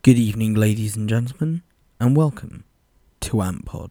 Good evening, ladies and gentlemen, and welcome to AntPod.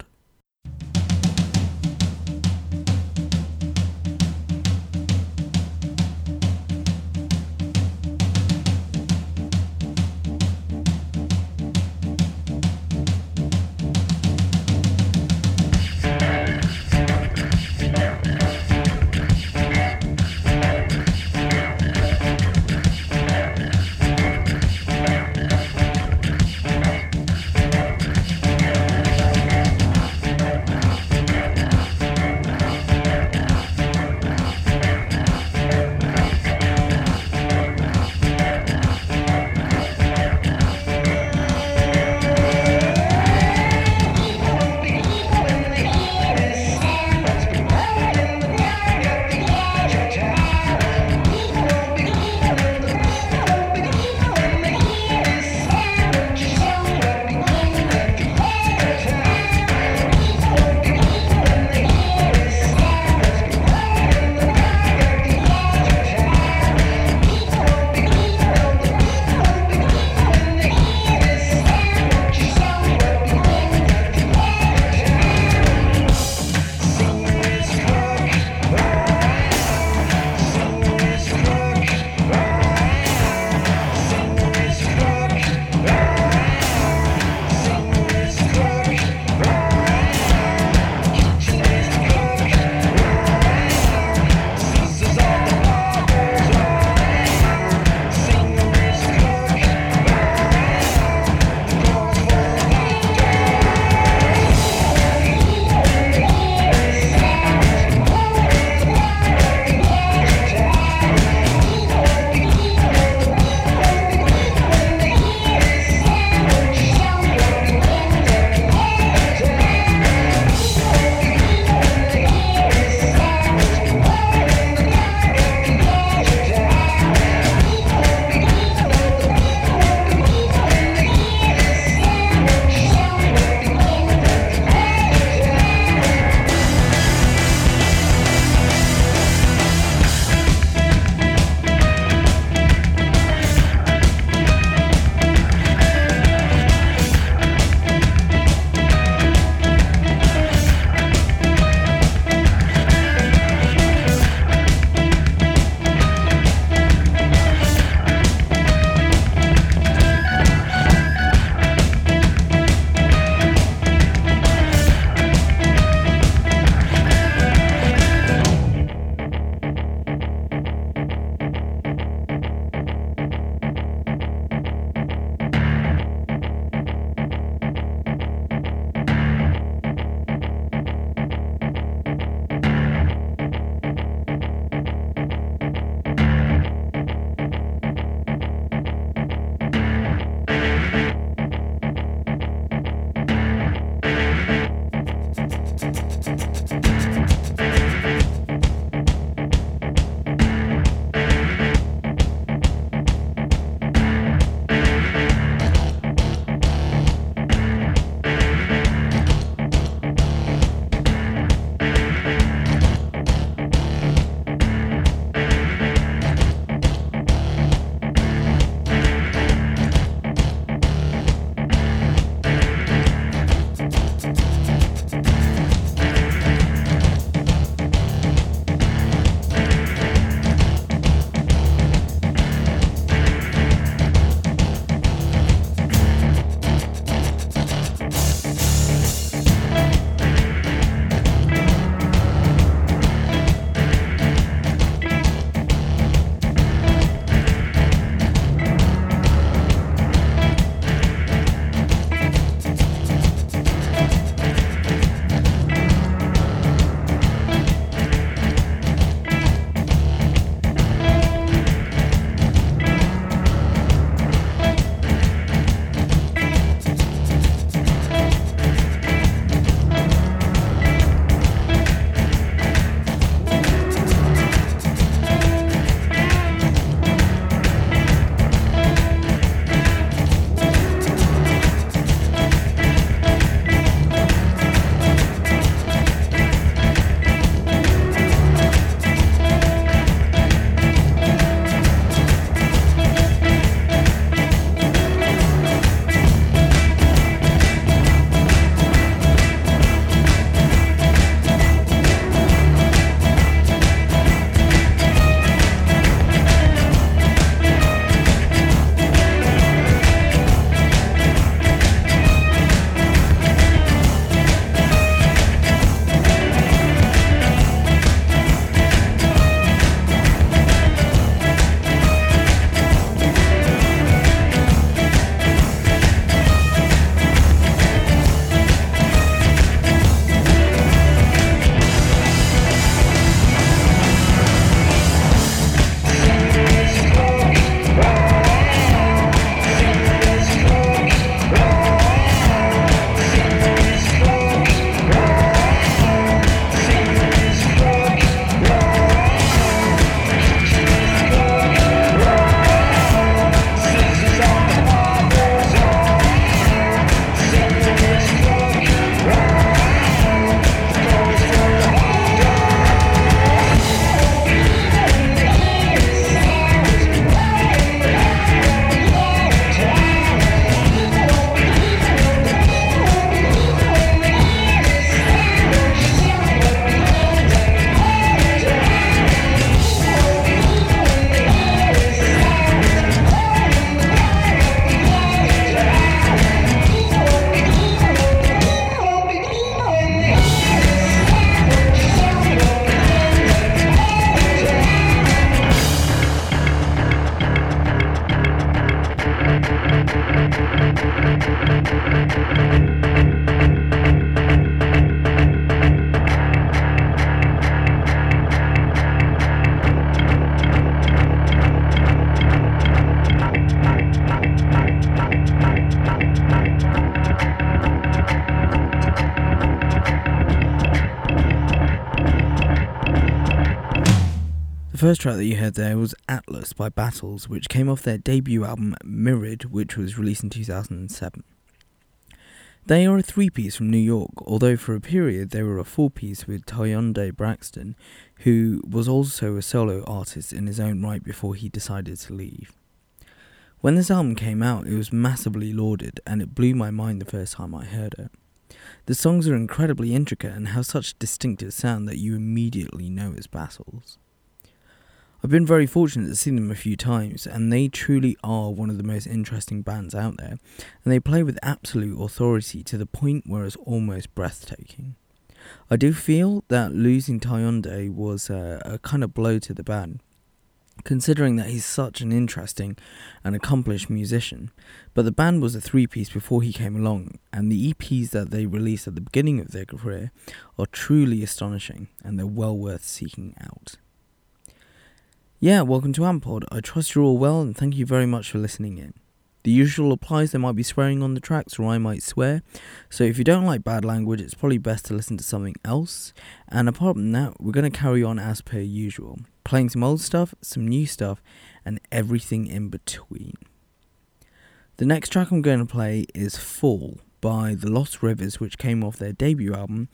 The first track that you heard there was Atlas by Battles, which came off their debut album Mirrored, which was released in 2007. They are a three-piece from New York, although for a period they were a four-piece with Tyonde Braxton, who was also a solo artist in his own right before he decided to leave. When this album came out, it was massively lauded, and it blew my mind the first time I heard it. The songs are incredibly intricate and have such a distinctive sound that you immediately know it's Battles. I've been very fortunate to see them a few times, and they truly are one of the most interesting bands out there, and they play with absolute authority to the point where it's almost breathtaking. I do feel that losing Tyonde was a kind of blow to the band, considering that he's such an interesting and accomplished musician, but the band was a three-piece before he came along, and the EPs that they released at the beginning of their career are truly astonishing, and they're well worth seeking out. Yeah, welcome to Ampod. I trust you're all well and thank you very much for listening in. The usual applies, there might be swearing on the tracks or I might swear, so if you don't like bad language it's probably best to listen to something else, and apart from that we're going to carry on as per usual, playing some old stuff, some new stuff and everything in between. The next track I'm going to play is Fall by The Lost Rivers, which came off their debut album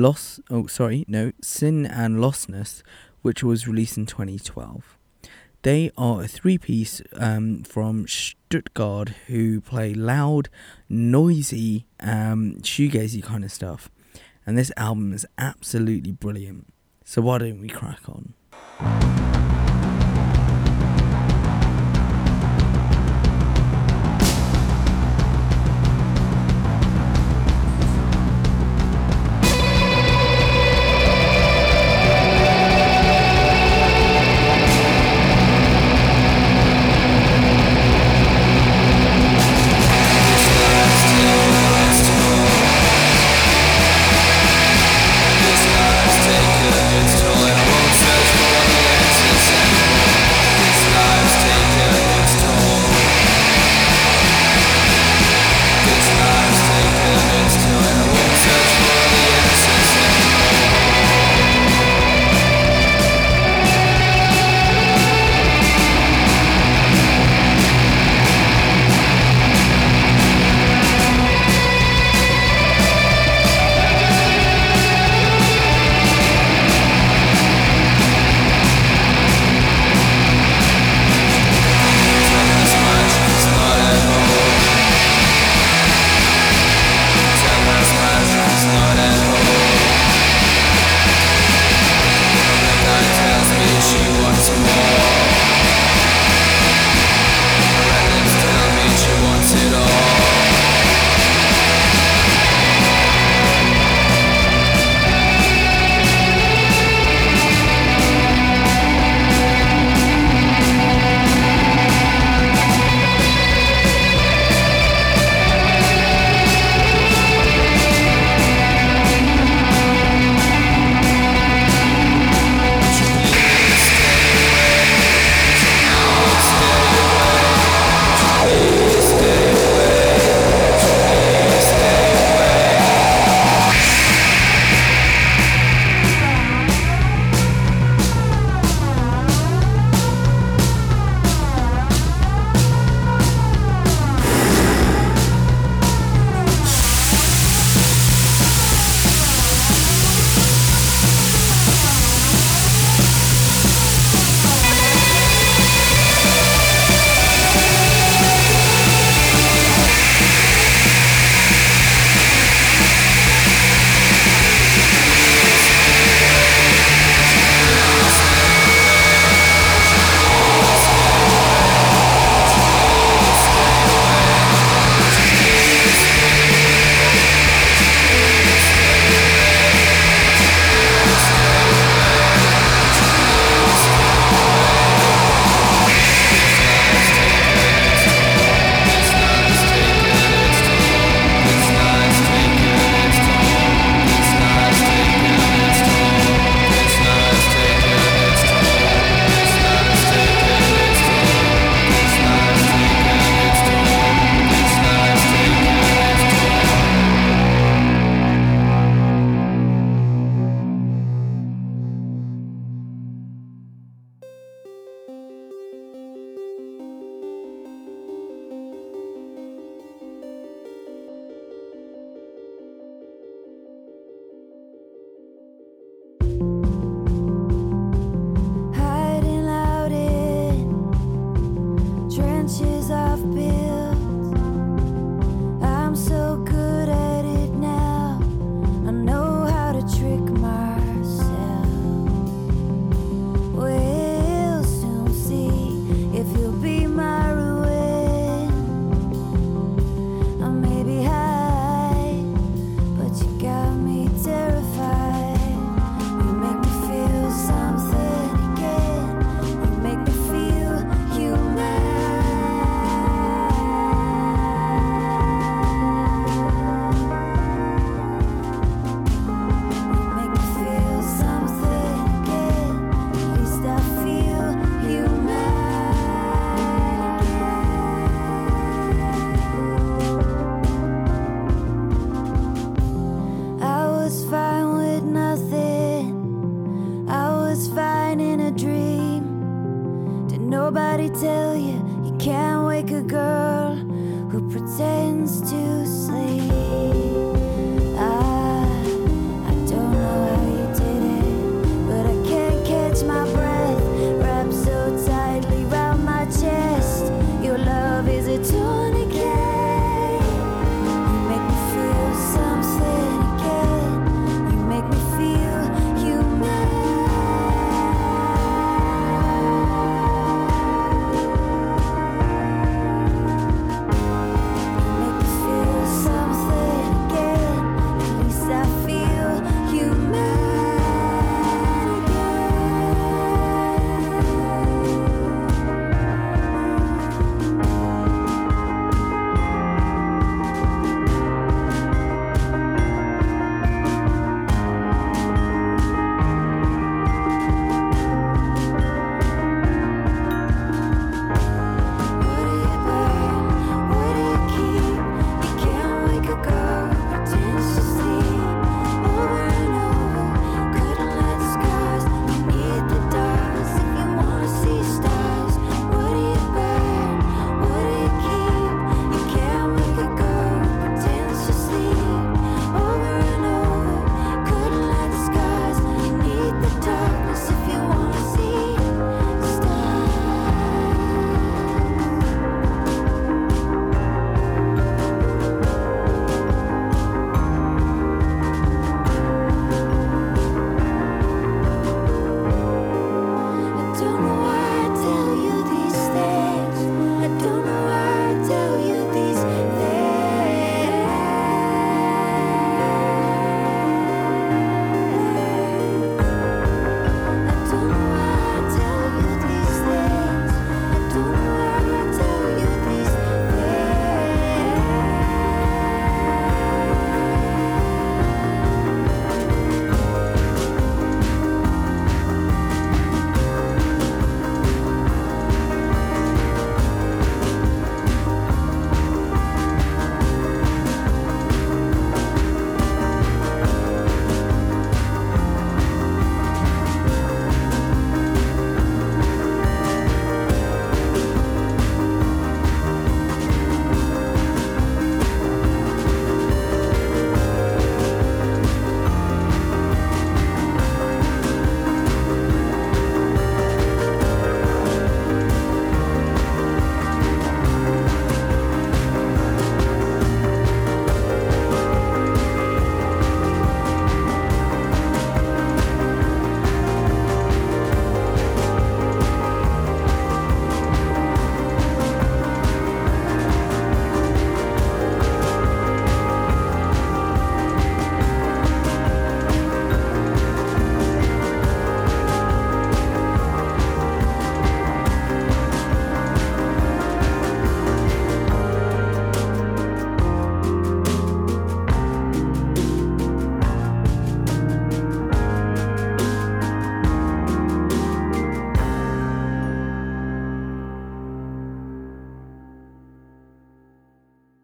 Sin and Lostness, which was released in 2012. They are a three-piece from Stuttgart who play loud, noisy, shoegazy kind of stuff. And this album is absolutely brilliant. So why don't we crack on? It's toll and I won't search for the answer.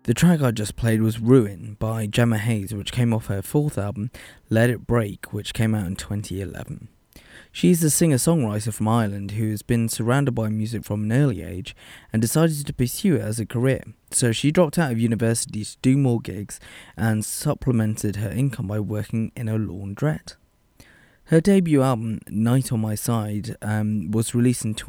The track I just played was Ruin by Gemma Hayes, which came off her fourth album, Let It Break, which came out in 2011. She's a singer-songwriter from Ireland who has been surrounded by music from an early age and decided to pursue it as a career. So she dropped out of university to do more gigs and supplemented her income by working in a laundrette. Her debut album, Night on My Side, was released in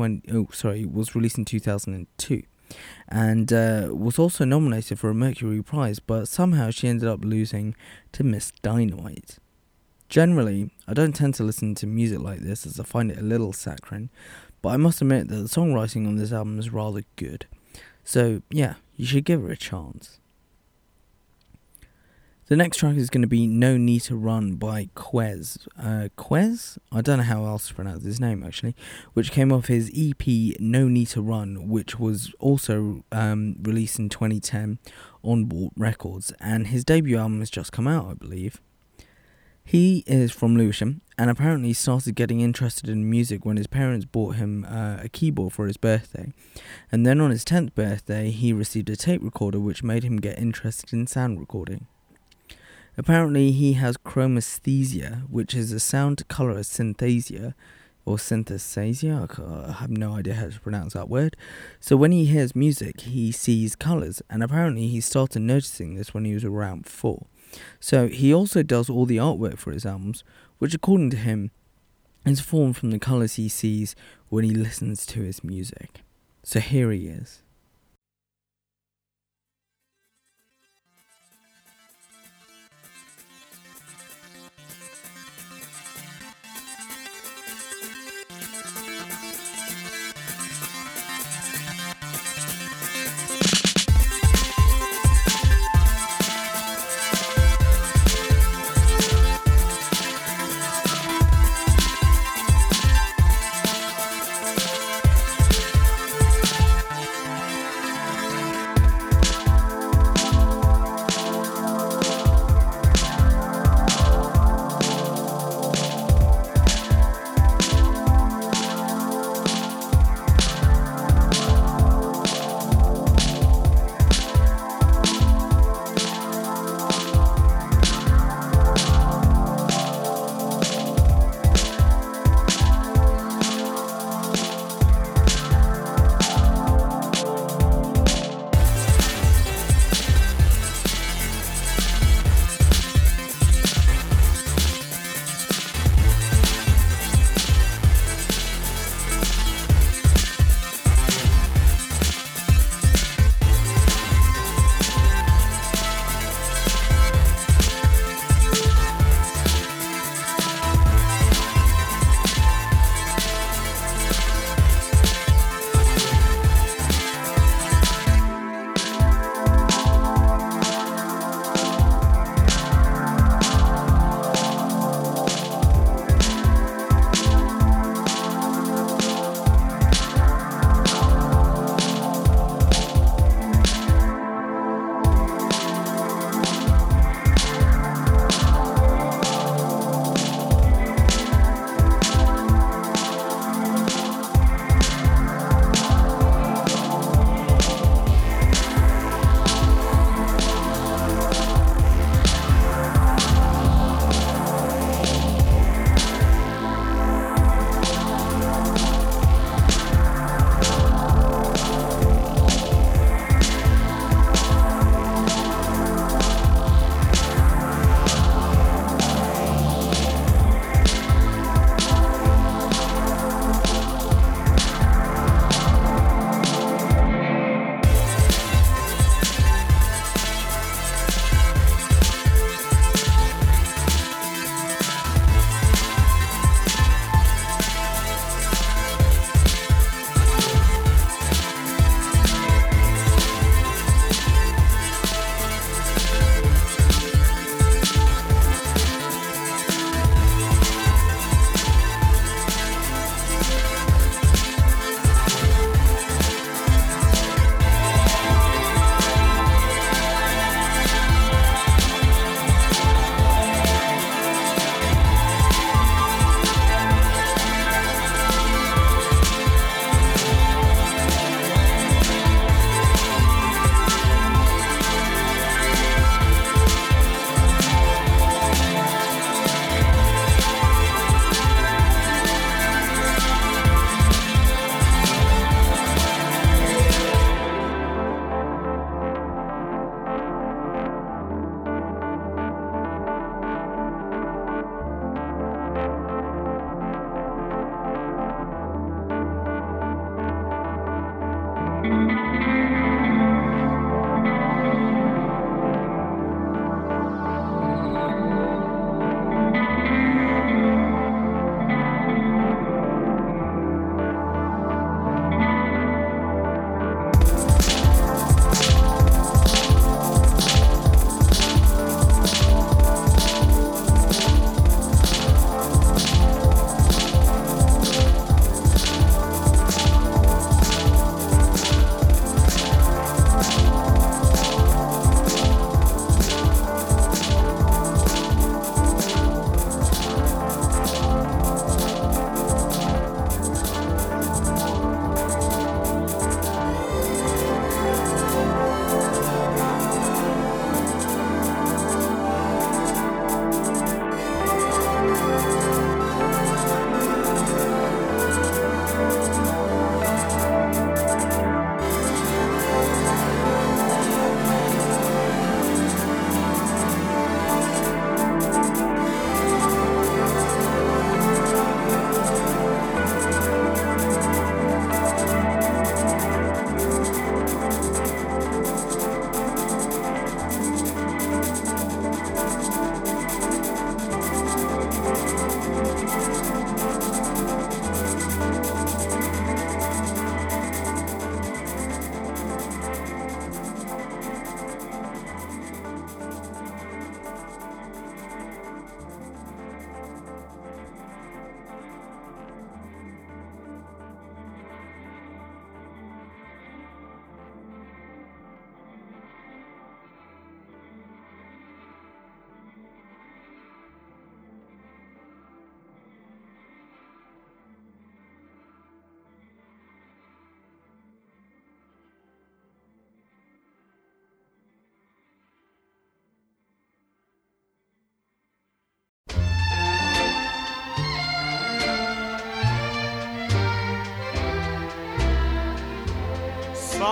2002. And was also nominated for a Mercury Prize, but somehow she ended up losing to Miss Dynamite. Generally, I don't tend to listen to music like this as I find it a little saccharine, but I must admit that the songwriting on this album is rather good. So yeah, you should give her a chance. The next track is going to be No Need to Run by Quez. Quez? I don't know how else to pronounce his name actually, which came off his EP No Need to Run, which was also released in 2010 on Warp Records, and his debut album has just come out, I believe. He is from Lewisham and apparently started getting interested in music when his parents bought him a keyboard for his birthday, and then on his 10th birthday he received a tape recorder which made him get interested in sound recording. Apparently he has chromesthesia, which is a sound colour synthesia, or synthesia, I have no idea how to pronounce that word. So when he hears music, he sees colours, and apparently he started noticing this when he was around 4. So he also does all the artwork for his albums, which according to him is formed from the colours he sees when he listens to his music. So here he is.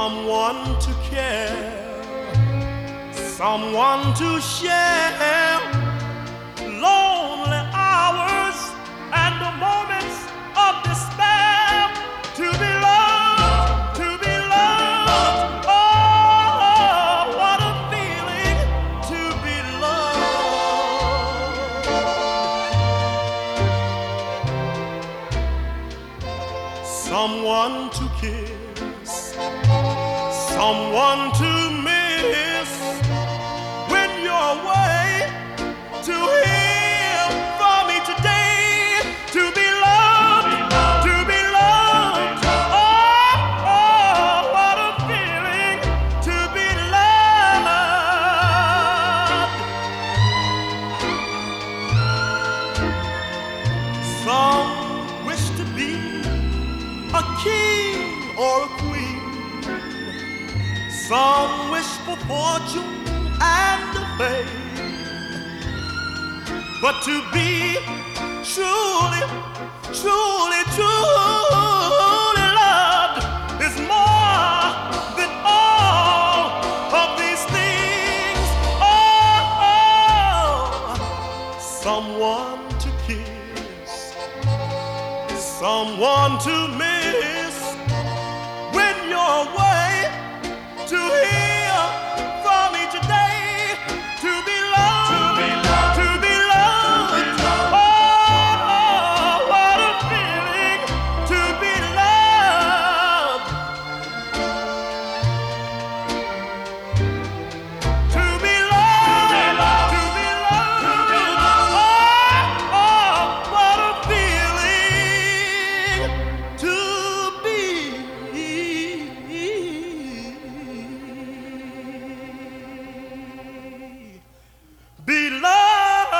someone to care, someone to share lonely hours and the moments of despair, to be loved, to be loved. Oh, what a feeling to be loved. Someone to kiss, someone to miss when you're away, to hear from me today, to be loved, to be loved. Oh, oh, what a feeling to be loved. Some wish to be a king or a queen, some wish for fortune and fame, but to be truly, truly, truly loved is more than all of these things. Oh, oh, someone to kiss, someone to miss when you're away, to hear from me today, to be loved, to be loved, to be loved. Oh, what a feeling to be loved, to be loved, to be loved, to be loved. Oh, oh, what a feeling to be loved.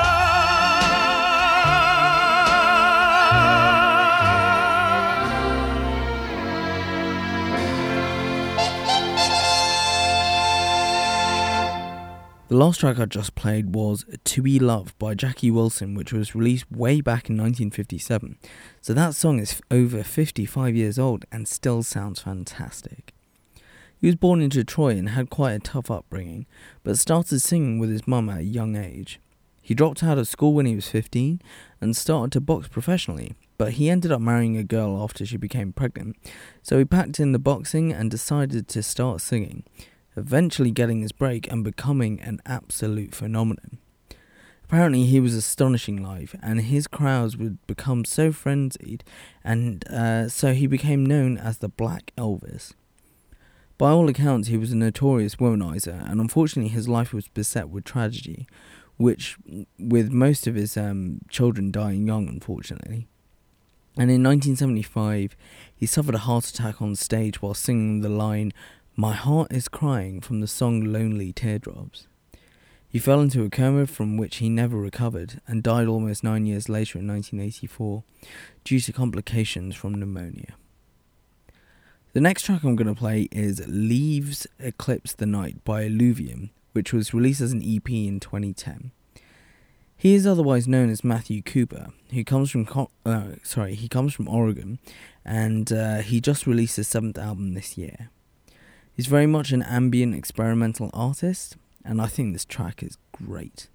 The last track I just played was To Be Loved by Jackie Wilson, which was released way back in 1957. So that song is over 55 years old and still sounds fantastic. He was born in Detroit and had quite a tough upbringing, but started singing with his mum at a young age. He dropped out of school when he was 15 and started to box professionally, but he ended up marrying a girl after she became pregnant, so he packed in the boxing and decided to start singing, eventually getting his break and becoming an absolute phenomenon. Apparently he was astonishing live, and his crowds would become so frenzied, and so he became known as the Black Elvis. By all accounts, he was a notorious womanizer, and unfortunately his life was beset with tragedy, which with most of his children dying young, unfortunately. And in 1975, he suffered a heart attack on stage while singing the line, "My Heart is Crying" from the song Lonely Teardrops. He fell into a coma from which he never recovered and died almost 9 years later in 1984 due to complications from pneumonia. The next track I'm going to play is Leaves Eclipse the Night by Illuvium, which was released as an EP in 2010. He is otherwise known as Matthew Cooper, who comes from Oregon, and he just released his 7th album this year. He's very much an ambient experimental artist, and I think this track is great.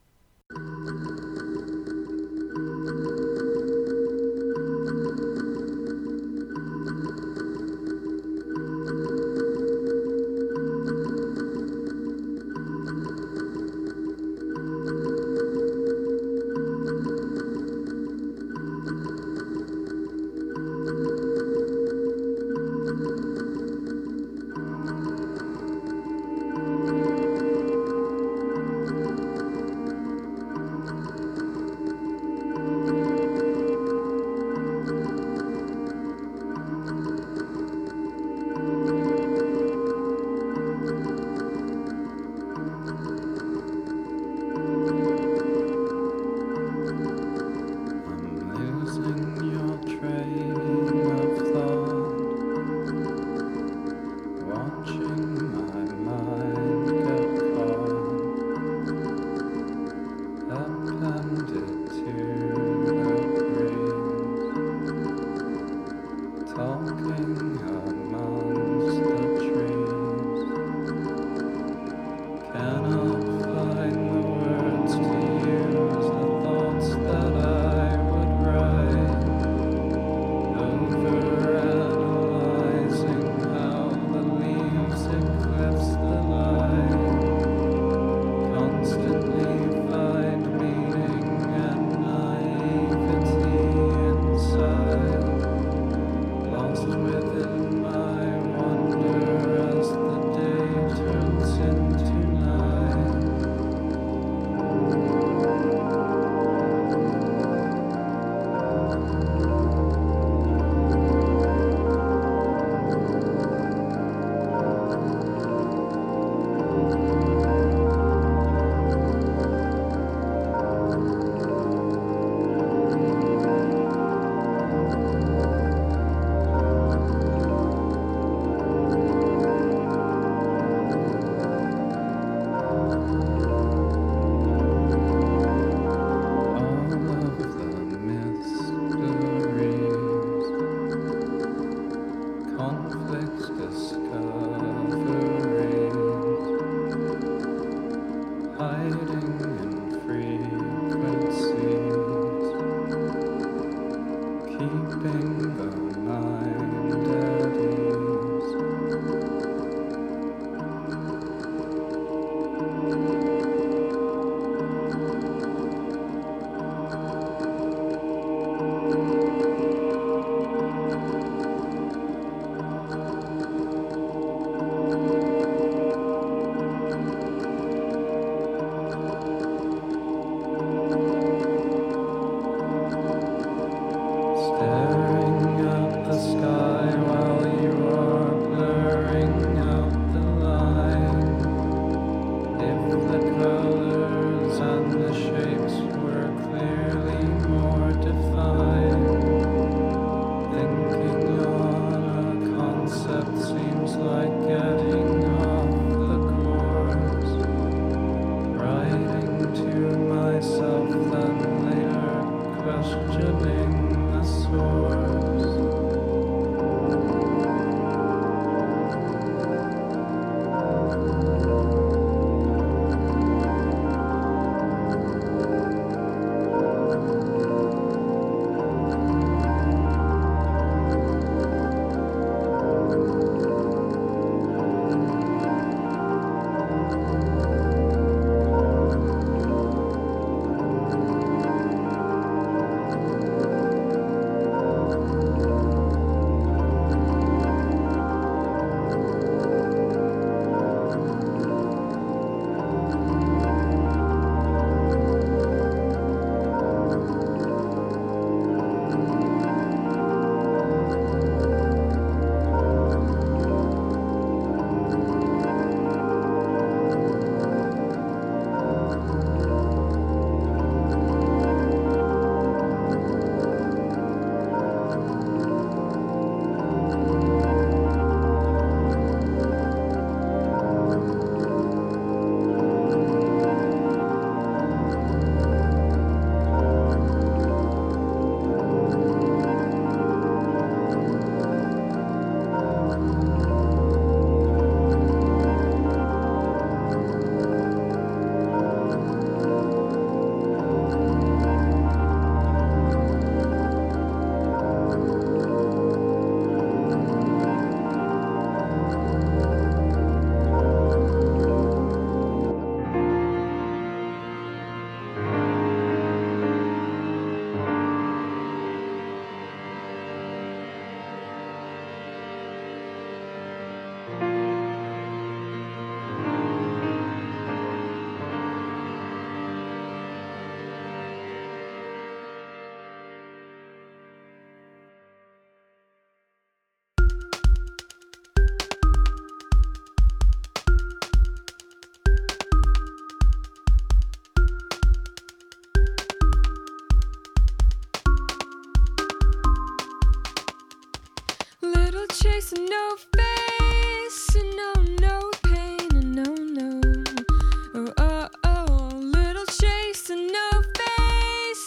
chase and no face and no pain and no. Oh, little chase and no face.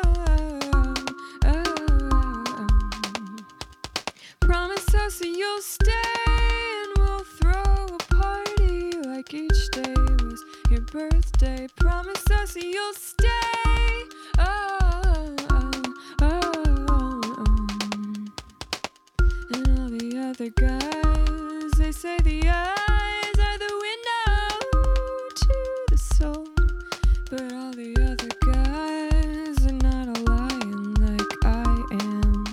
Promise us that you'll stay and we'll throw a party like each day was your birthday. Promise us that you'll stay. And all the other guys, they say the eyes are the window to the soul. But all the other guys are not a lion like I am.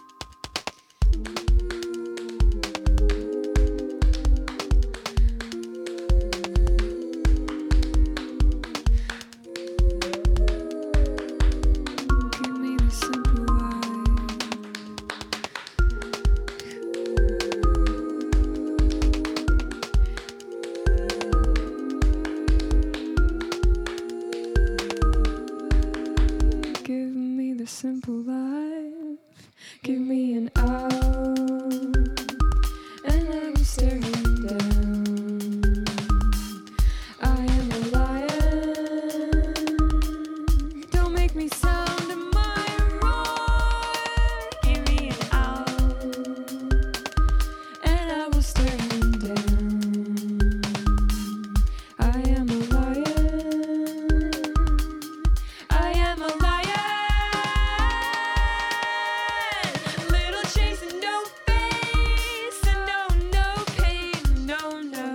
Give me the simple life. Give me the simple life. Give me an hour, and I will stare him down. I am a lion. Don't make me sound a my roar. Give me an hour, and I will stare him down. I am a lion. I am a lion. Little chase and no face and no pain, no.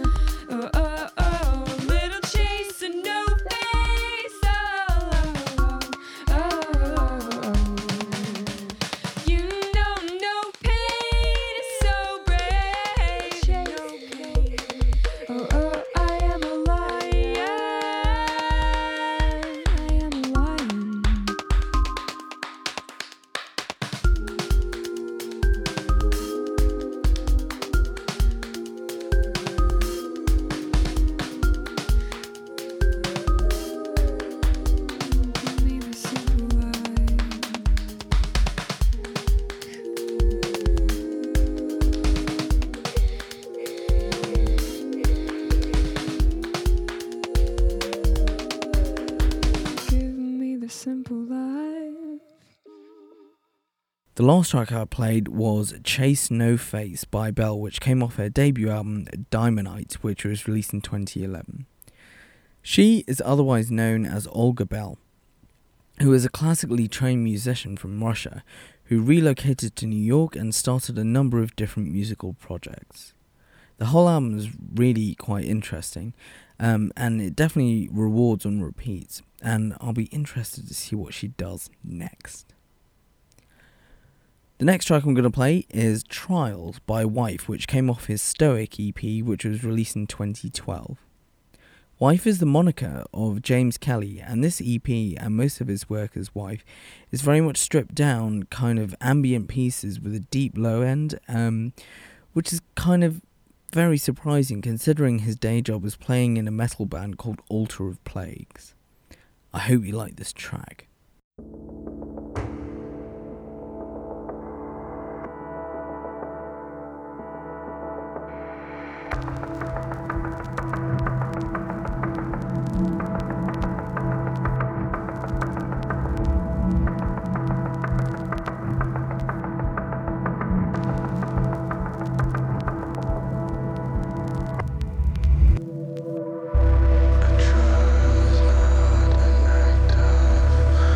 Oh. Little chase and no face. Oh. You know no pain is so brave. No pain. Oh, I am a lion. I am a lion. Give me the simple life. Give me the simple life. The last track I played was Chase No Face by Belle, which came off her debut album Diamondite, which was released in 2011. She is otherwise known as Olga Belle, who is a classically trained musician from Russia who relocated to New York and started a number of different musical projects. The whole album is really quite interesting, and it definitely rewards on repeats, and I'll be interested to see what she does next. The next track I'm going to play is Trials by Wife, which came off his Stoic EP, which was released in 2012. Wife is the moniker of James Kelly, and this EP and most of his work as Wife is very much stripped down kind of ambient pieces with a deep low end, which is kind of very surprising considering his day job is playing in a metal band called Altar of Plagues. I hope you like this track. Control is not an act of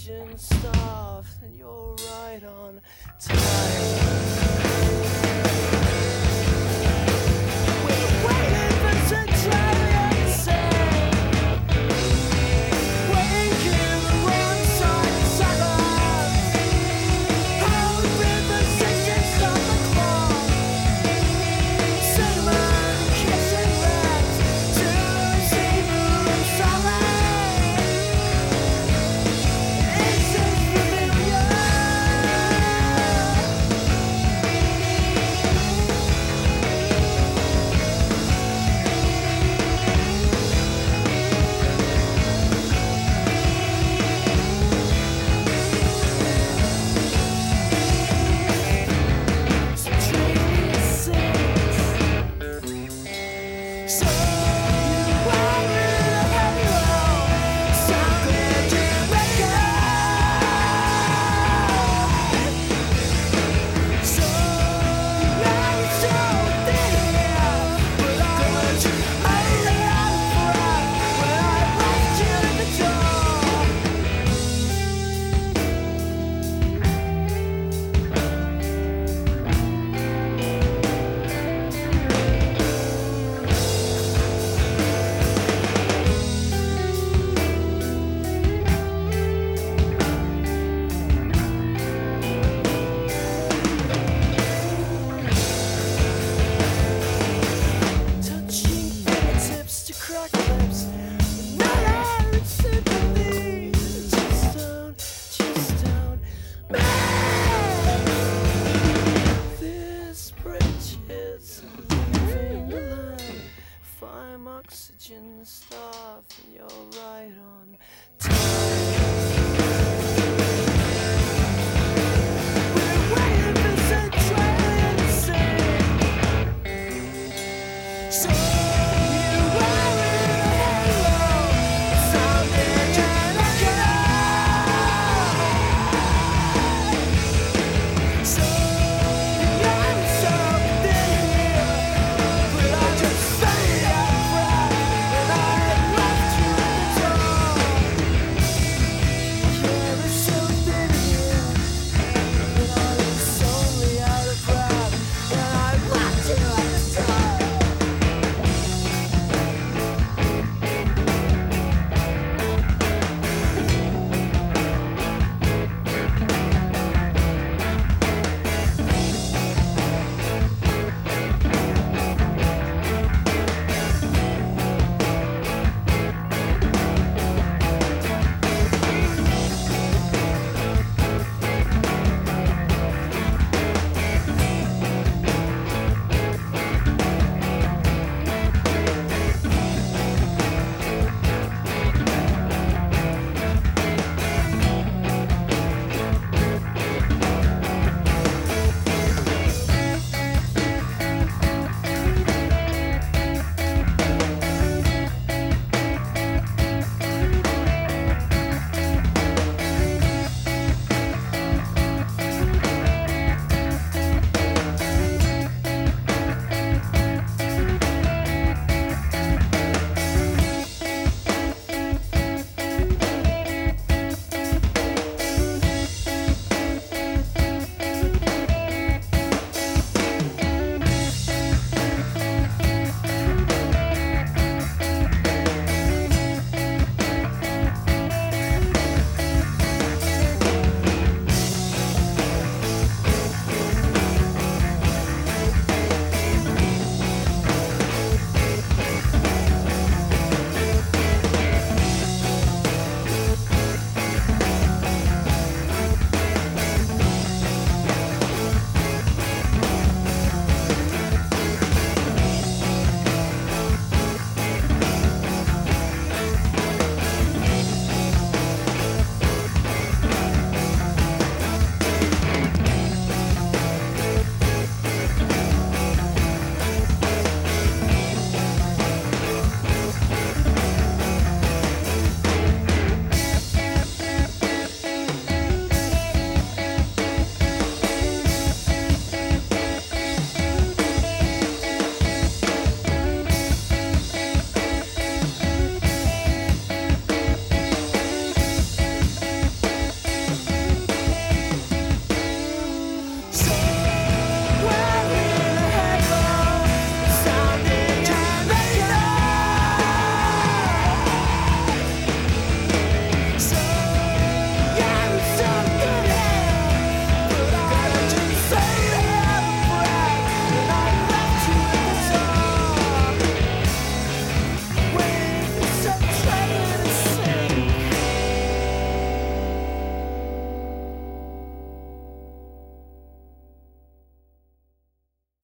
engine stops and you're right on time. We're waiting for Centurion Sam. Waking the wrong side sucker. Hoping the sections stop the clock. Cinnamon kissing rats to seafood salad. It's so familiar.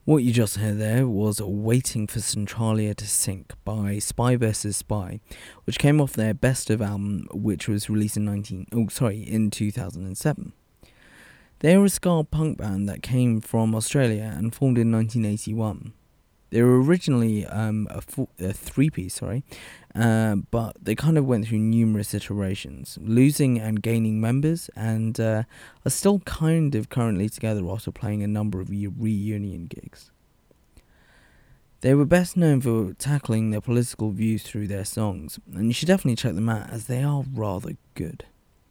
What you just heard there was Waiting for Centralia to Sink by Spy vs. Spy, which came off their Best Of album, which was released in 2007. They are a ska punk band that came from Australia and formed in 1981. They were originally a three-piece, but they kind of went through numerous iterations, losing and gaining members, and are still kind of currently together after playing a number of reunion gigs. They were best known for tackling their political views through their songs, and you should definitely check them out as they are rather good.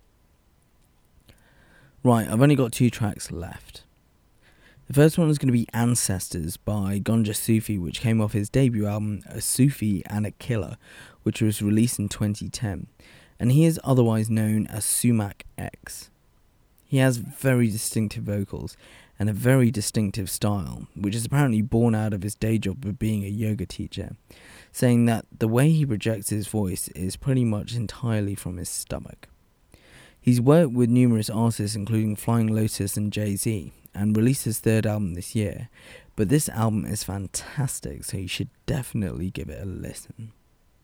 Right, I've only got 2 tracks left. The first one is going to be Ancestors by Gonja Sufi, which came off his debut album, A Sufi and a Killer, which was released in 2010, and he is otherwise known as Sumac X. He has very distinctive vocals and a very distinctive style, which is apparently born out of his day job of being a yoga teacher, saying that the way he projects his voice is pretty much entirely from his stomach. He's worked with numerous artists including Flying Lotus and Jay-Z, and released his 3rd album this year, but this album is fantastic, so you should definitely give it a listen.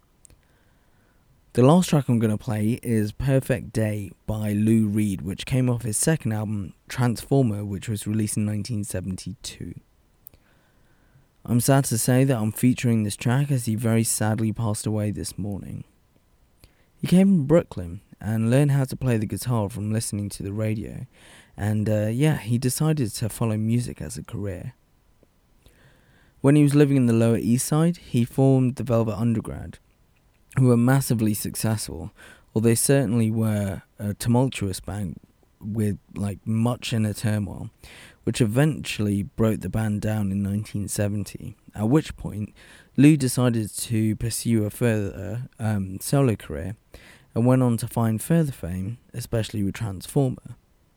The last track I'm going to play is Perfect Day by Lou Reed, which came off his 2nd album, Transformer, which was released in 1972. I'm sad to say that I'm featuring this track as he very sadly passed away this morning. He came from Brooklyn and learned how to play the guitar from listening to the radio, and he decided to follow music as a career. When he was living in the Lower East Side, he formed the Velvet Underground, who were massively successful, although they certainly were a tumultuous band with much inner turmoil, which eventually broke the band down in 1970, at which point Lou decided to pursue a further solo career and went on to find further fame, especially with Transformer.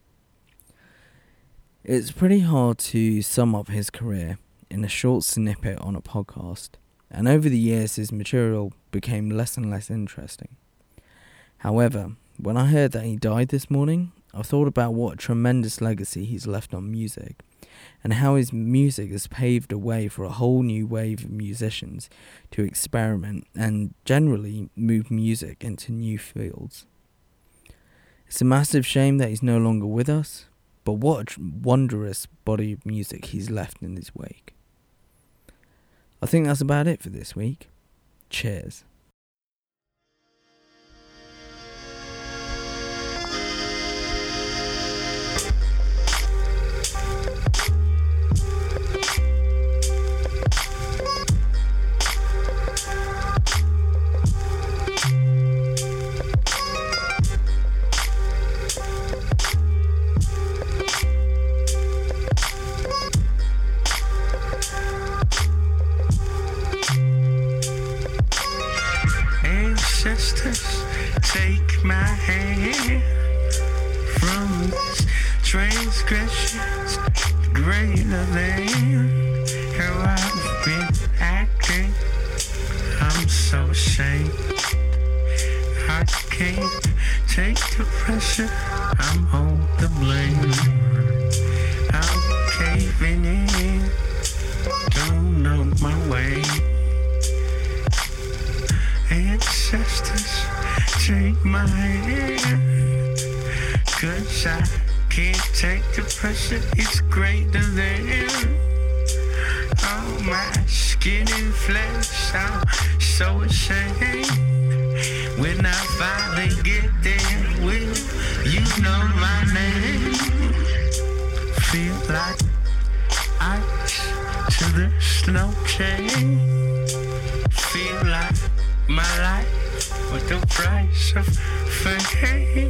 It's pretty hard to sum up his career in a short snippet on a podcast, and over the years his material became less and less interesting. However, when I heard that he died this morning, I thought about what a tremendous legacy he's left on music, and how his music has paved a way for a whole new wave of musicians to experiment and generally move music into new fields. It's a massive shame that he's no longer with us, but what a wondrous body of music he's left in his wake. I think that's about it for this week. Cheers. Ancestors, take my hand from these transgressions greater than how I've been acting. I'm so ashamed. I can't take the pressure. I'm on the blame. I'm caving in. Don't know my way. Ancestors, take my hand, 'cause I can't take the pressure, it's greater than all my skin and flesh. I'm so ashamed. When I finally get there, will you know my name? Feel like ice to the snow chain. Feel like my life with the price of fame.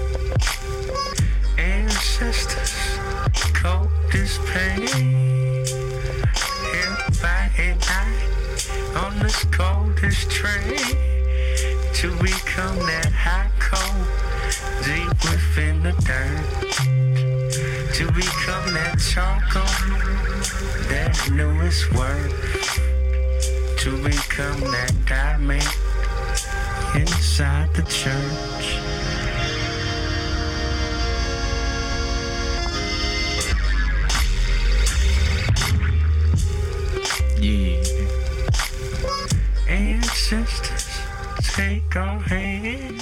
Ancestors, cold as pain. Held by an eye on this coldest train. To become that hot cold deep within the dirt. To become that charcoal that knew its worth. To become that diamond inside the church. disco hands.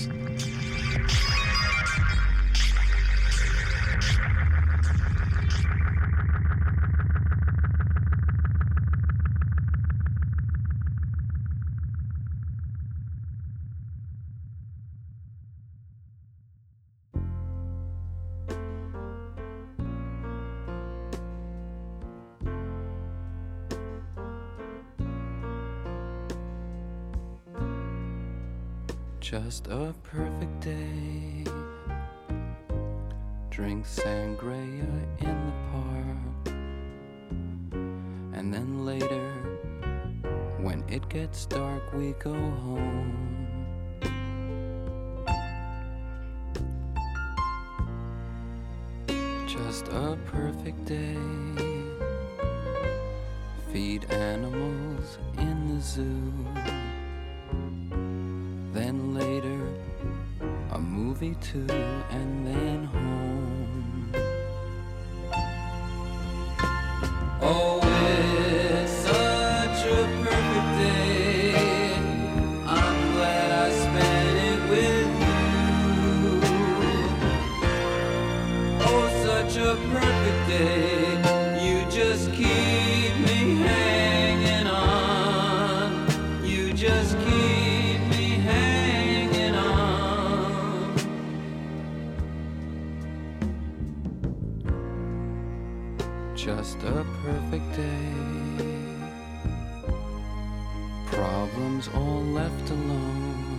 Just a perfect day. Drink sangria in the park. And then later, when it gets dark, we go home. Just a perfect day. Feed animals in the zoo. Then later, a movie too, and then home. Oh, it's such a perfect day. I'm glad I spent it with you. Oh, such a perfect day. You just keep me hanging on. You just keep just a perfect day. Problems all left alone.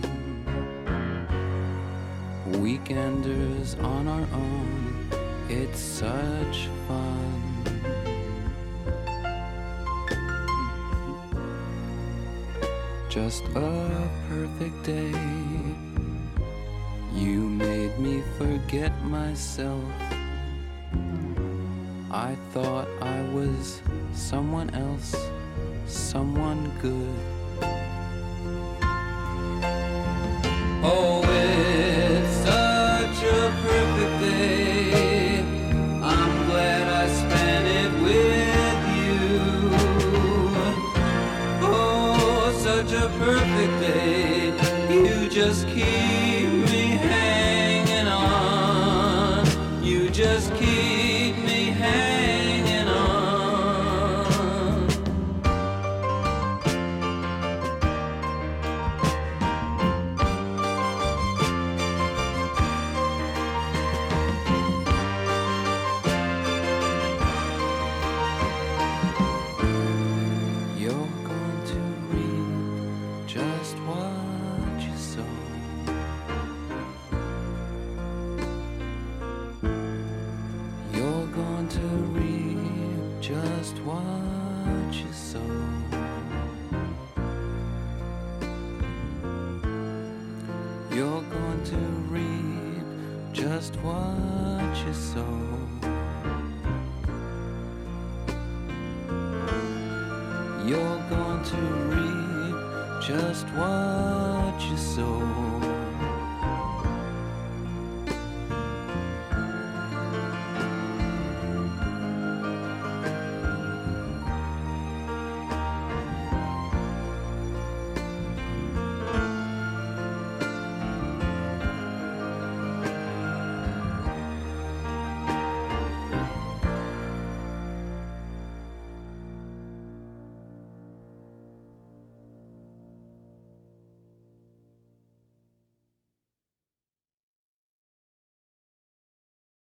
Weekenders on our own. It's such fun. Just a perfect day. You made me forget myself. I thought I was someone else, someone good. Oh, it's such a perfect day. I'm glad I spent it with you. Oh, such a perfect day. You just keep me hanging on. You just keep me hanging on. You're going to reap just what you sow. You're going to reap just what you sow. You're going to reap just what you sow. You're going to reap just what you sow.